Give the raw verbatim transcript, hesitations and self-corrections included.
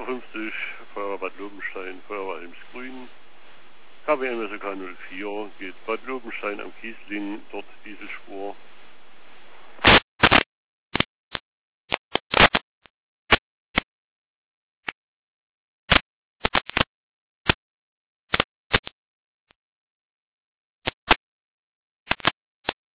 fünfzig, Feuerwehr Bad Lobenstein, Feuerwehr Helmsgrün, K W M S O K null vier, geht Bad Lobenstein am Kiesling, dort Dieselspur.